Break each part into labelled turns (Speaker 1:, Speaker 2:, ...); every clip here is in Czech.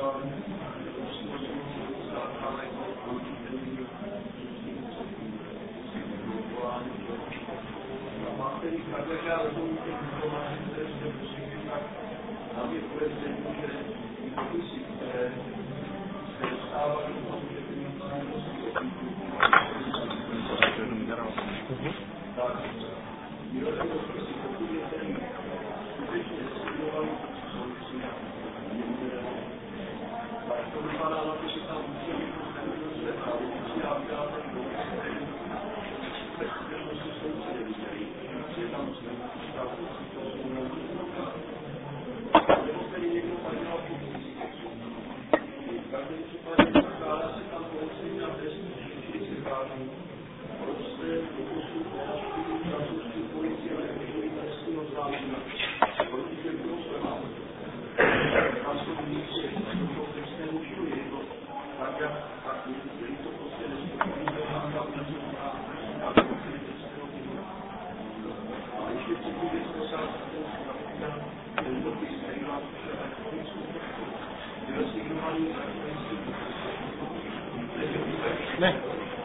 Speaker 1: Ne.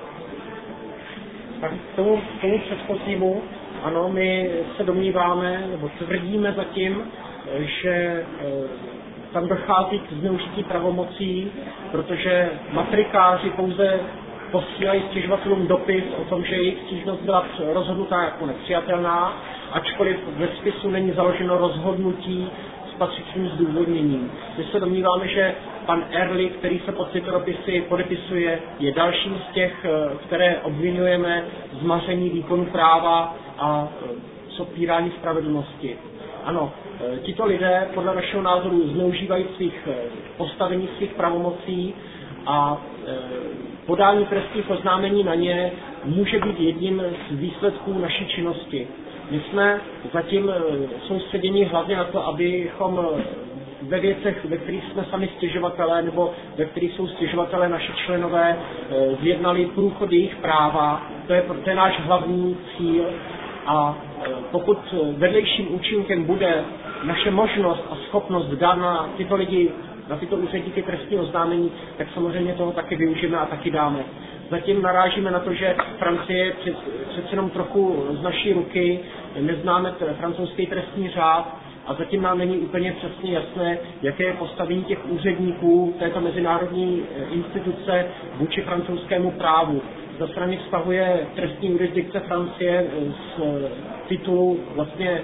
Speaker 1: Tak k tomu předchozímu, ano, my se domníváme, nebo tvrdíme zatím, že tam dochází k zneužití pravomocí, protože matrikáři pouze posílají stěžovatelům dopis o tom, že jejich stížnost byla rozhodnutá jako nepřijatelná, ačkoliv ve spisu není založeno rozhodnutí s patřičným zdůvodněním. My se domníváme, že pan Ehrlich, který se pod tyto dopisy podepisuje, je dalším z těch, které obvinujeme z maření výkonu práva a z odpírání spravedlnosti. Ano, tito lidé podle našeho názoru zneužívají svých postavení, svých pravomocí a podání trestních oznámení na ně může být jedním z výsledků naší činnosti. My jsme zatím soustředěni hlavně na to, abychom ve věcech, ve kterých jsme sami stěžovatelé nebo ve kterých jsou stěžovatelé naši členové, zjednali průchod jejich práva. To je náš hlavní cíl. A pokud vedlejším účinkem bude naše možnost a schopnost dát na tyto lidi, na tyto úředníky trestní oznámení, tak samozřejmě toho taky využijeme a taky dáme. Zatím narážíme na to, že Francie je přece jenom trochu z naší ruky, neznáme francouzský trestní řád a zatím nám není úplně přesně jasné, jaké je postavení těch úředníků této mezinárodní instituce vůči francouzskému právu. Za strany vztahuje trestní jurisdikce Francie z titulu vlastně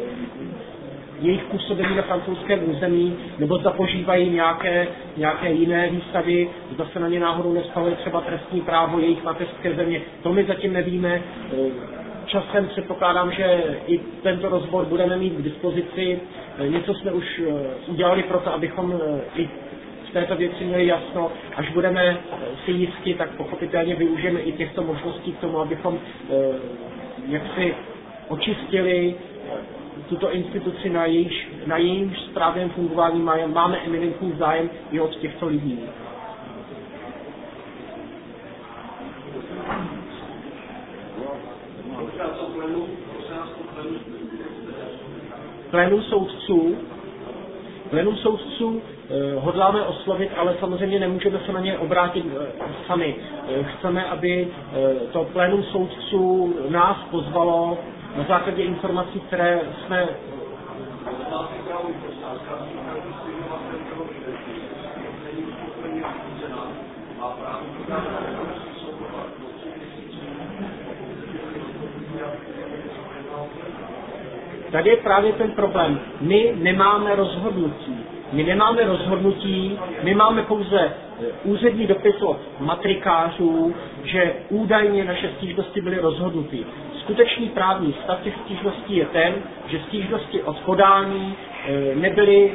Speaker 1: jejich působení na francouzském území, nebo zda požívají nějaké jiné výstavy, zda se na ně náhodou nevztahuje třeba trestní právo jejich mateřské země. To my zatím nevíme. Časem předpokládám, že i tento rozbor budeme mít k dispozici. Něco jsme už udělali pro to, abychom i v této věci měli jasno. Až budeme si jistí, tak pochopitelně využijeme i těchto možností k tomu, abychom jaksi očistili tuto instituci, na jejímž správném fungování máme eminentní zájem i od těchto lidí. Plénum soudců hodláme oslovit, ale samozřejmě nemůžeme se na ně obrátit sami. Chceme, aby to plénum soudců nás pozvalo na základě informací, které jsme Tady je právě ten problém. My nemáme rozhodnutí, my máme pouze úřední dopis od matrikářů, že údajně naše stížnosti byly rozhodnuty. Skutečný právní stav těch stížností je ten, že stížnosti od podání nebyly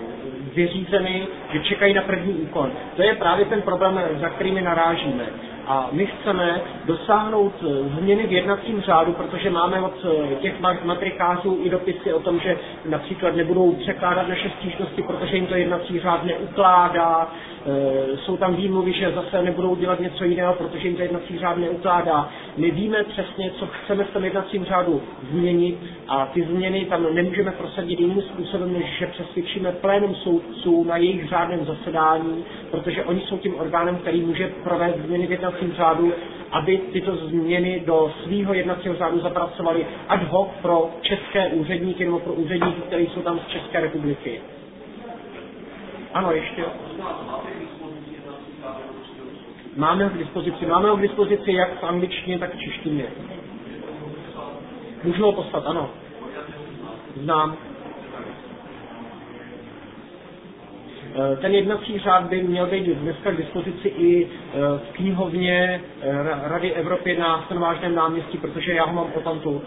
Speaker 1: vyřízeny, že čekají na první úkon. To je právě ten problém, za kterými narážíme. A my chceme dosáhnout změny v jednacím řádu, protože máme od těch matrikářů i dopisy o tom, že například nebudou překládat naše stížnosti, protože jim to jednací řád neukládá. Jsou tam výmluvy, že zase nebudou dělat něco jiného, protože jim to jednací řád neukládá. My víme přesně, co chceme v tom jednacím řádu změnit a ty změny tam nemůžeme prosadit jiným způsobem, než že přesvědčíme plénum soudců na jejich řádném zasedání, protože oni jsou tím orgánem, který může provést změny v jednacím řádu, aby tyto změny do svého jednacího řádu zapracovali ad hoc pro české úředníky nebo pro úředníky, kteří jsou tam z České republiky. Ano, ještě. Máme ho k dispozici jak v angličtině, tak v češtině. Můžu ho poslat, ano. Znám. Ten jednací řád by měl být dneska k dispozici i v knihovně Rady Evropy na Stanovážném náměstí, protože já ho mám potamtud.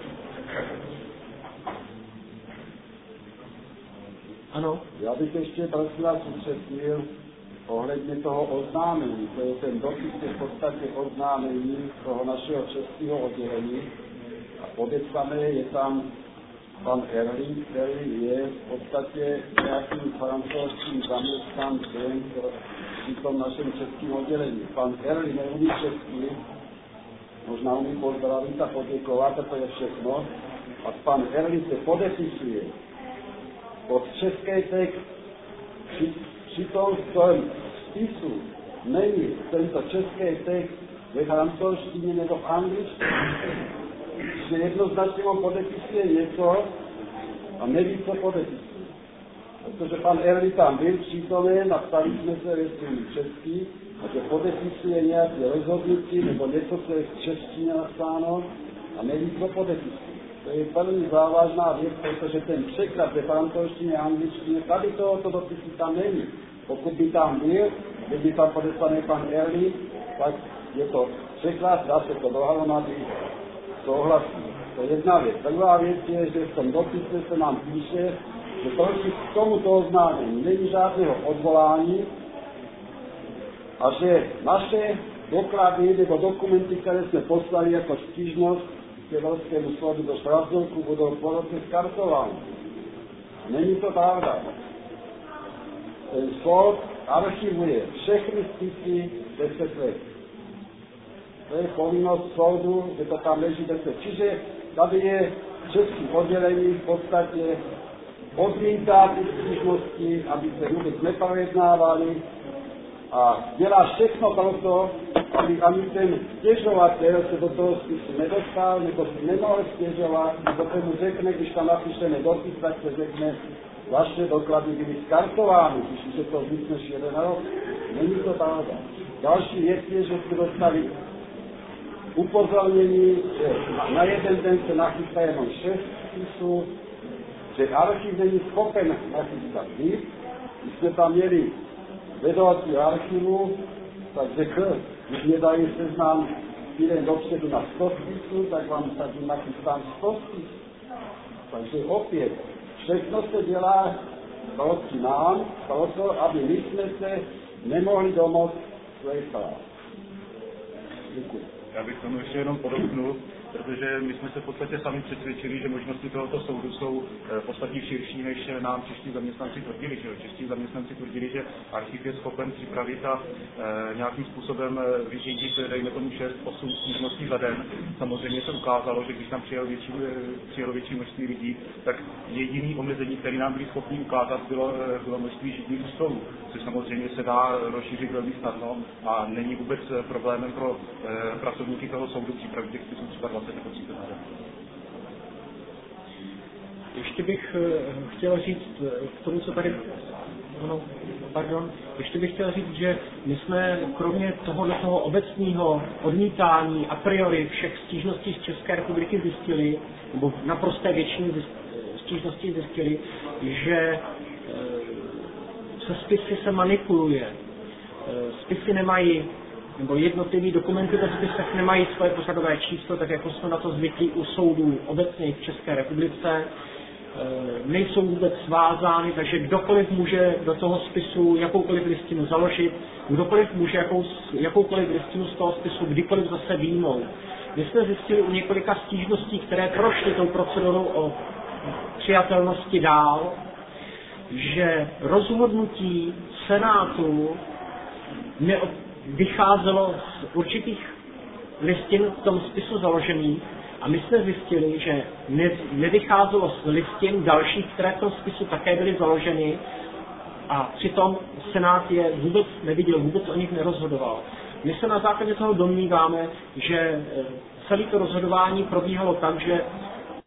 Speaker 1: Ano.
Speaker 2: Já bych ještě prosím vás upřesnil ohledně toho oznámení. To je ten dopis, je v podstatě oznámení toho našeho českého oddělení a podepsané je tam pan Erling, který je v podstatě nějakým francouzským zaměstnancem při tom našem českém oddělení. Pan Erling neumí český, možná umí pozdravit a poděkovat, a to je všechno. A pan Erling se podepisuje pod český text. Při tom spisu není tento český text ve francouzštině nebo v angličtině, že jednoznačně on podepisuje něco a neví, co podepisuje. Protože pan Erli tam byl přítomen, napsali jsme se ve svým český, a že podepisuje nějaké rozhodnutí nebo něco, co je v češtině napsáno a neví, co podepisuje. To je velmi závažná věc, protože ten překlad ve francouzštině a angličtině, tady tohoto dopisu tam není. Pokud by tam byl, kdyby tam podepsaný pan Erli, tak je to překlad, dá se to dohromady, souhlasí. To je jedna věc. Druhá věc je, že v tom dopise se nám píše, že proti tomuto oznámení není žádného odvolání a že naše doklady nebo dokumenty, které jsme poslali jako stížnost k Evropskému soudu do Štrasburku, budou po roce skartovány. Není to pravda. Ten soud archivuje všechny spisy 10 let. To je povinnost soudu, že to tam leží 10. Čiže tady je český oddělení v podstatě odmítá ty stížnosti, aby se vůbec neprojednávali a dělá všechno proto, aby ani ten stěžovatel se do toho spisu nedostal, nebo si nemohl stěžovat, nebo se mu řekne, když tam napíšeme dopis, tak se řekne, vaše doklady byly skartovány, když je to víc než 1 rok. Není to pravda. Další věc je, že jsme dostali upozornění, že na jeden den se nachystá jenom 6 spisů, že archiv není schopen nachystat víc. Když jsme tam měli vedoucí archivu, tak řekl, když mě dají seznam týden dopředu na 100 spisů, tak vám tady nachystám 100 spisů. Takže opět, všechno se dělá proti nám, proto, aby my jsme se nemohli domoct své práv. Děkuji.
Speaker 3: Já bych tomu ještě jenom podotknul, protože my jsme se v podstatě sami přesvědčili, že možnosti tohoto soudu jsou podstatně širší, než nám čeští zaměstnanci tvrdili. Že čeští zaměstnanci tvrdili, že archiv je schopen připravit a nějakým způsobem vyřídit, dejme tomu 6-8 stížností za den. Samozřejmě se ukázalo, že když tam přijelo větší množství lidí, tak jediný omezení, který nám byli schopni ukázat, bylo množství židných stolů, což samozřejmě se dá rozšířit velmi snadno a není vůbec problémem pro pracovníky toho soudu připravit těch spisů třeba 20 nebo 30 let.
Speaker 1: Ještě bych chtěl říct k tomu, co tady... Ještě bych chtěl říct, že my jsme kromě toho obecného odmítání a priori všech stížností z České republiky zjistili, nebo naprosté většině stížností zjistili, že se spisy se manipuluje. Spisy nemají, nebo jednotlivé dokumenty ve spisech nemají svoje pořadové číslo, tak jako jsme na to zvyklí u soudů obecně v České republice. nejsou vůbec svázány, takže kdokoliv může do toho spisu jakoukoliv listinu založit, kdokoliv může jakoukoliv listinu z toho spisu kdykoliv zase výjmout. My jsme zjistili u několika stížností, které prošly tou procedurou o přijatelnosti dál, že rozhodnutí Senátu vycházelo z určitých listin v tom spisu založených a my jsme zjistili, že nevycházelo z listin dalších, které v tom spisu také byly založeny a přitom Senát je vůbec neviděl, vůbec o nich nerozhodoval. My se na základě toho domníváme, že celé to rozhodování probíhalo tak, že